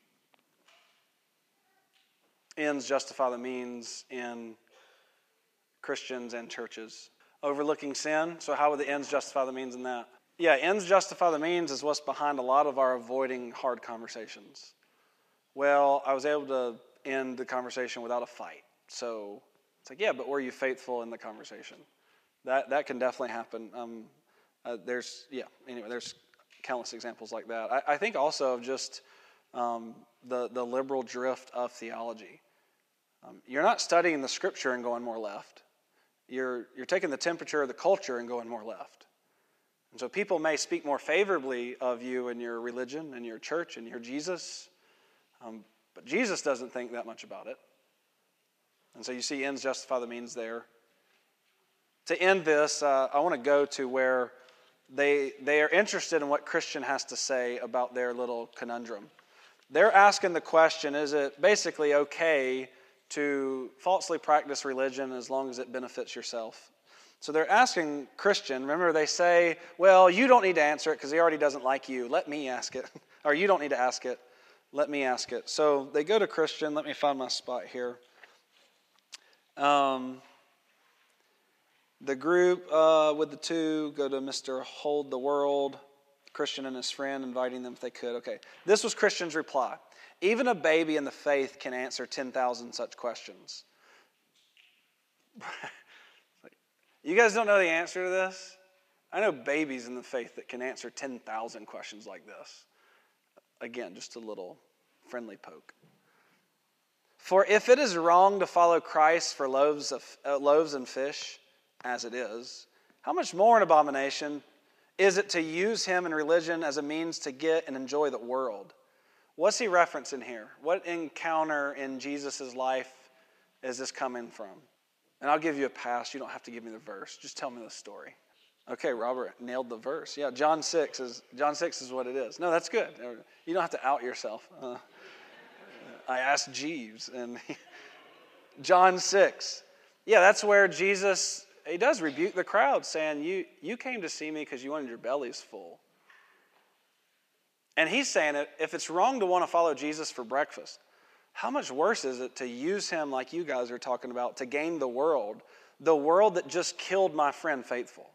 ends justify the means in Christians and churches? Overlooking sin. So how would the ends justify the means in that? Yeah, ends justify the means is what's behind a lot of our avoiding hard conversations. Well, I was able to end the conversation without a fight. So it's like, yeah, but were you faithful in the conversation? That can definitely happen. There's countless examples like that. I think also of just the liberal drift of theology. You're not studying the scripture and going more left. You're taking the temperature of the culture and going more left. And so people may speak more favorably of you and your religion and your church and your Jesus, but Jesus doesn't think that much about it. And so you see ends justify the means there. To end this, I want to go to where they are interested in what Christian has to say about their little conundrum. They're asking the question, is it basically okay to falsely practice religion as long as it benefits yourself? So they're asking Christian. Remember, they say, well, you don't need to answer it because he already doesn't like you. Let me ask it. Or you don't need to ask it. Let me ask it. So they go to Christian. Let me find my spot here. The group with the two go to Mr. Hold the World, Christian and his friend, inviting them if they could. Okay, this was Christian's reply. Even a baby in the faith can answer 10,000 such questions. You guys don't know the answer to this? I know babies in the faith that can answer 10,000 questions like this. Again, just a little friendly poke. For if it is wrong to follow Christ for loaves and fish, as it is, how much more an abomination is it to use him in religion as a means to get and enjoy the world? What's he referencing here? What encounter in Jesus' life is this coming from? And I'll give you a pass. You don't have to give me the verse. Just tell me the story. Okay, Robert nailed the verse. Yeah, John 6 is what it is. No, that's good. You don't have to out yourself. I asked Jeeves, and John 6. Yeah, that's where Jesus, he does rebuke the crowd, saying, you came to see me because you wanted your bellies full. And he's saying it, if it's wrong to want to follow Jesus for breakfast, how much worse is it to use him like you guys are talking about to gain the world that just killed my friend Faithful?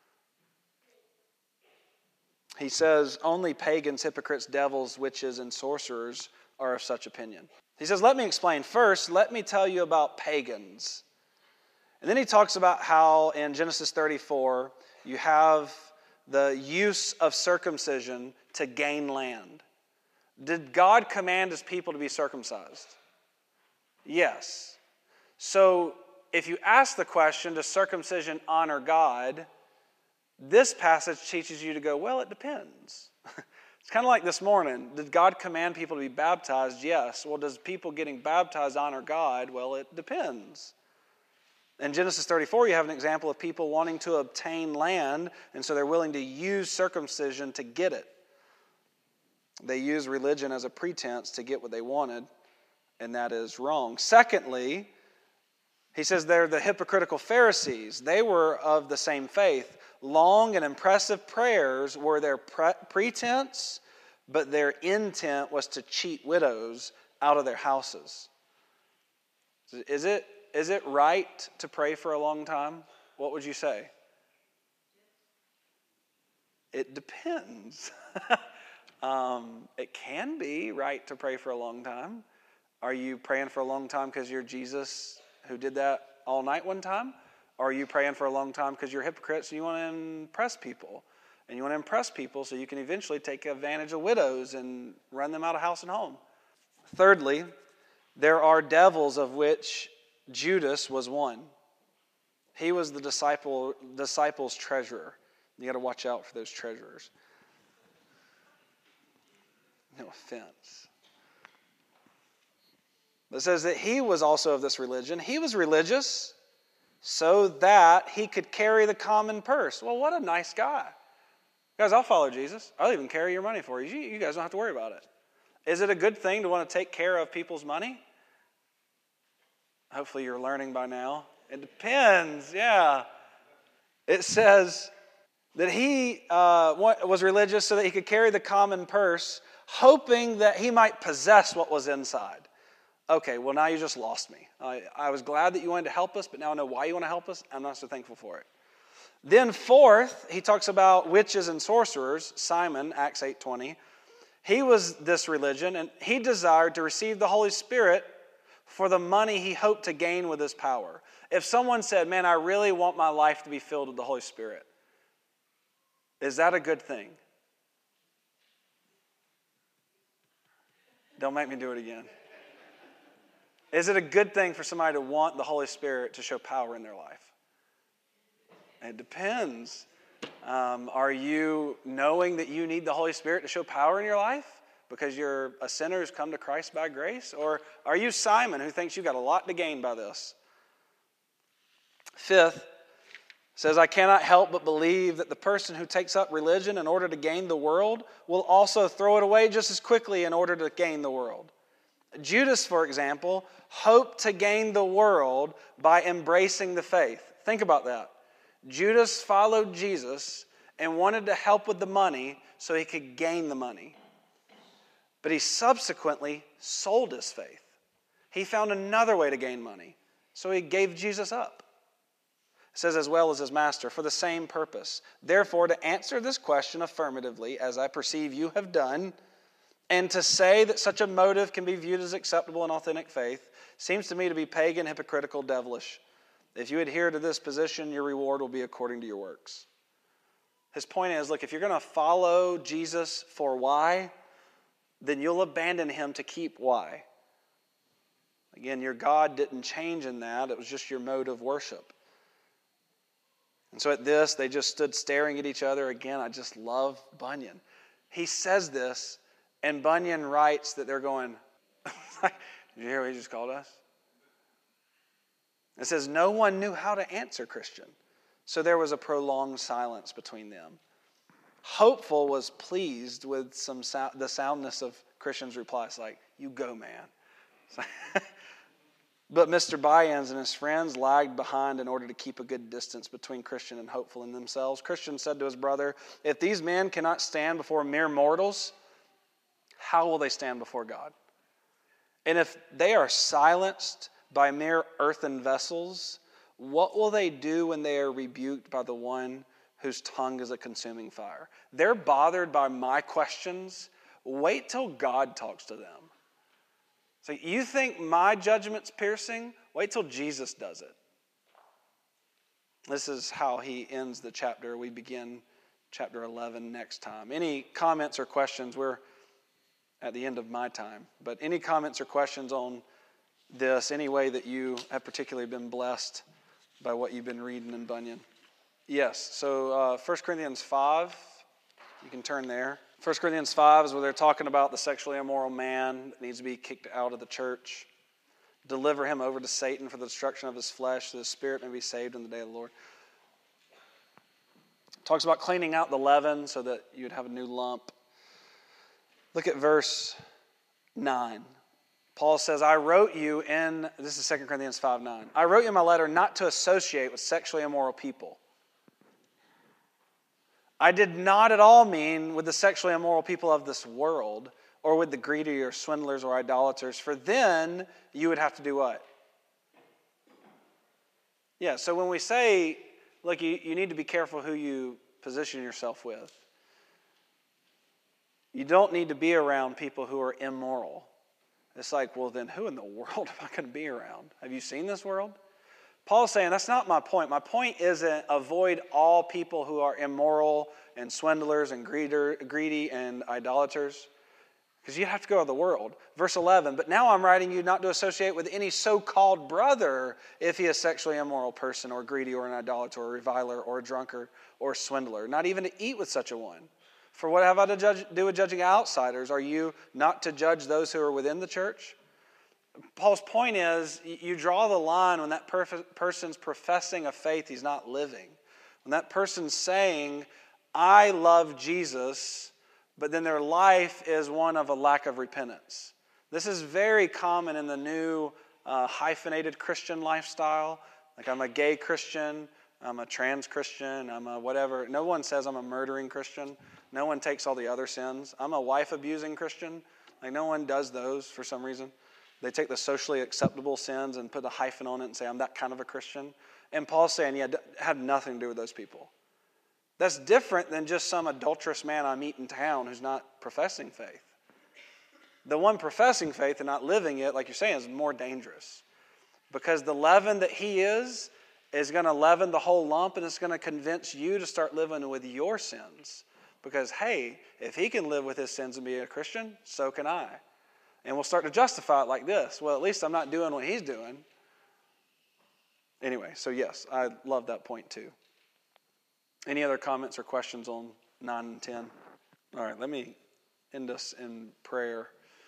He says, only pagans, hypocrites, devils, witches, and sorcerers are of such opinion. He says, let me explain. First, let me tell you about pagans. And then he talks about how in Genesis 34, you have the use of circumcision to gain land. Did God command his people to be circumcised? Yes. So if you ask the question, does circumcision honor God? This passage teaches you to go, well, it depends. It's kind of like this morning. Did God command people to be baptized? Yes. Well, does people getting baptized honor God? Well, it depends. In Genesis 34, you have an example of people wanting to obtain land, and so they're willing to use circumcision to get it. They use religion as a pretense to get what they wanted, and that is wrong. Secondly, he says they're the hypocritical Pharisees. They were of the same faith. Long and impressive prayers were their pretense, but their intent was to cheat widows out of their houses. Is it right to pray for a long time? What would you say? It depends. It can be right to pray for a long time. Are you praying for a long time because you're Jesus who did that all night one time? Or are you praying for a long time because you're hypocrites and you want to impress people? And you want to impress people so you can eventually take advantage of widows and run them out of house and home. Thirdly, there are devils of which Judas was one. He was the disciples' treasurer. You got to watch out for those treasurers. No offense. It says that he was also of this religion. He was religious so that he could carry the common purse. Well, what a nice guy. Guys, I'll follow Jesus. I'll even carry your money for you. You guys don't have to worry about it. Is it a good thing to want to take care of people's money? Hopefully you're learning by now. It depends, yeah. It says that he was religious so that he could carry the common purse, hoping that he might possess what was inside. Okay, well now you just lost me. I was glad that you wanted to help us, but now I know why you want to help us. I'm not so thankful for it. Then fourth, he talks about witches and sorcerers. Simon, Acts 8:20. He was this religion, and he desired to receive the Holy Spirit for the money he hoped to gain with his power. If someone said, man, I really want my life to be filled with the Holy Spirit, is that a good thing? Don't make me do it again. Is it a good thing for somebody to want the Holy Spirit to show power in their life? It depends. Are you knowing that you need the Holy Spirit to show power in your life because you're a sinner who's come to Christ by grace? Or are you Simon who thinks you've got a lot to gain by this? Fifth, says, I cannot help but believe that the person who takes up religion in order to gain the world will also throw it away just as quickly in order to gain the world. Judas, for example, hoped to gain the world by embracing the faith. Think about that. Judas followed Jesus and wanted to help with the money so he could gain the money. But he subsequently sold his faith. He found another way to gain money, so he gave Jesus up. It says, as well as his master, for the same purpose. Therefore, to answer this question affirmatively, as I perceive you have done, and to say that such a motive can be viewed as acceptable and authentic faith, seems to me to be pagan, hypocritical, devilish. If you adhere to this position, your reward will be according to your works. His point is, look, if you're going to follow Jesus for why, then you'll abandon him to keep why. Again, your God didn't change in that. It was just your mode of worship. And so at this, they just stood staring at each other. Again, I just love Bunyan. He says this, and Bunyan writes that they're going, did you hear what he just called us? It says, no one knew how to answer Christian. So there was a prolonged silence between them. Hopeful was pleased with the soundness of Christian's reply. It's like, you go, man. But Mr. Byans and his friends lagged behind in order to keep a good distance between Christian and Hopeful and themselves. Christian said to his brother, if these men cannot stand before mere mortals, how will they stand before God? And if they are silenced by mere earthen vessels, what will they do when they are rebuked by the one whose tongue is a consuming fire? They're bothered by my questions. Wait till God talks to them. So you think my judgment's piercing? Wait till Jesus does it. This is how he ends the chapter. We begin chapter 11 next time. Any comments or questions? We're at the end of my time. But any comments or questions on this, any way that you have particularly been blessed by what you've been reading in Bunyan? Yes, so 1 Corinthians 5, you can turn there. 1 Corinthians 5 is where they're talking about the sexually immoral man that needs to be kicked out of the church. Deliver him over to Satan for the destruction of his flesh, so the spirit may be saved in the day of the Lord. Talks about cleaning out the leaven so that you'd have a new lump. Look at verse 9. Paul says, I wrote you in, this is 2 Corinthians 5:9. I wrote you in my letter not to associate with sexually immoral people. I did not at all mean with the sexually immoral people of this world, or with the greedy or swindlers or idolaters, for then you would have to do what? Yeah, so when we say, look, you need to be careful who you position yourself with. You don't need to be around people who are immoral. It's like, well, then who in the world am I going to be around? Have you seen this world? Paul's saying, that's not my point. My point isn't avoid all people who are immoral and swindlers and greedy and idolaters, because you have to go to the world. Verse 11, but now I'm writing you not to associate with any so-called brother if he is a sexually immoral person or greedy or an idolater or a reviler or a drunkard or a swindler, not even to eat with such a one. For what have I to do with judging outsiders? Are you not to judge those who are within the church? Paul's point is, you draw the line when that person's professing a faith he's not living. When that person's saying, I love Jesus, but then their life is one of a lack of repentance. This is very common in the new hyphenated Christian lifestyle. Like, I'm a gay Christian, I'm a trans Christian, I'm a whatever. No one says I'm a murdering Christian. No one takes all the other sins. I'm a wife-abusing Christian. Like, no one does those for some reason. They take the socially acceptable sins and put a hyphen on it and say, I'm that kind of a Christian. And Paul's saying, yeah, have nothing to do with those people. That's different than just some adulterous man I meet in town who's not professing faith. The one professing faith and not living it, like you're saying, is more dangerous. Because the leaven that he is going to leaven the whole lump, and it's going to convince you to start living with your sins. Because, hey, if he can live with his sins and be a Christian, so can I. And we'll start to justify it like this. Well, at least I'm not doing what he's doing. Anyway, so yes, I love that point too. Any other comments or questions on 9 and 10? All right, let me end us in prayer.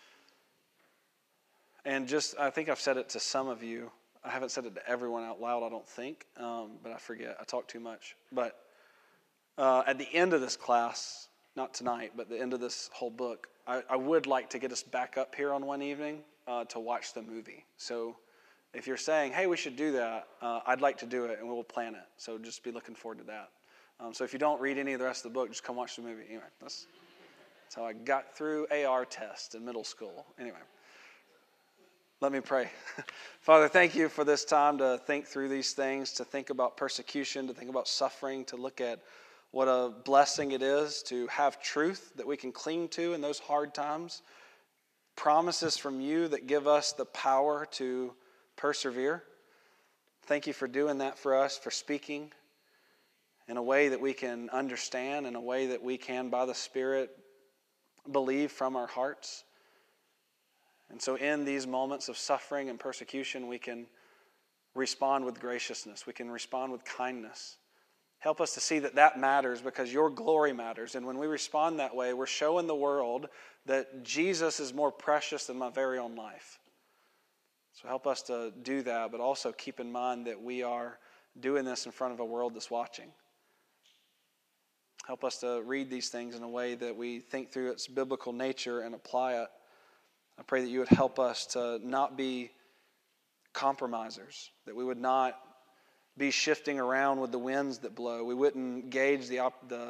And I think I've said it to some of you. I haven't said it to everyone out loud, I don't think, but I forget. I talk too much. But at the end of this class, not tonight, but the end of this whole book, I would like to get us back up here on one evening to watch the movie. So if you're saying, hey, we should do that, I'd like to do it, and we'll plan it. So just be looking forward to that. So if you don't read any of the rest of the book, just come watch the movie. Anyway, that's how I got through AR test in middle school. Anyway, let me pray. Father, thank you for this time to think through these things, to think about persecution, to think about suffering, to look at what a blessing it is to have truth that we can cling to in those hard times, promises from you that give us the power to persevere. Thank you for doing that for us, for speaking in a way that we can understand, in a way that we can, by the Spirit, believe from our hearts. And so in these moments of suffering and persecution, we can respond with graciousness. We can respond with kindness. Help us to see that that matters because your glory matters. And when we respond that way, we're showing the world that Jesus is more precious than my very own life. So help us to do that, but also keep in mind that we are doing this in front of a world that's watching. Help us to read these things in a way that we think through its biblical nature and apply it. I pray that you would help us to not be compromisers, that we would not be shifting around with the winds that blow. We wouldn't gauge the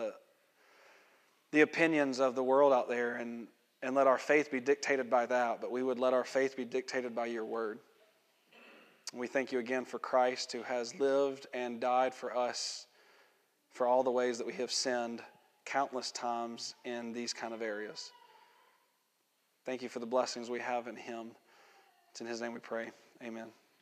opinions of the world out there and let our faith be dictated by that, but we would let our faith be dictated by your word. We thank you again for Christ who has lived and died for us for all the ways that we have sinned countless times in these kind of areas. Thank you for the blessings we have in him. It's in his name we pray. Amen.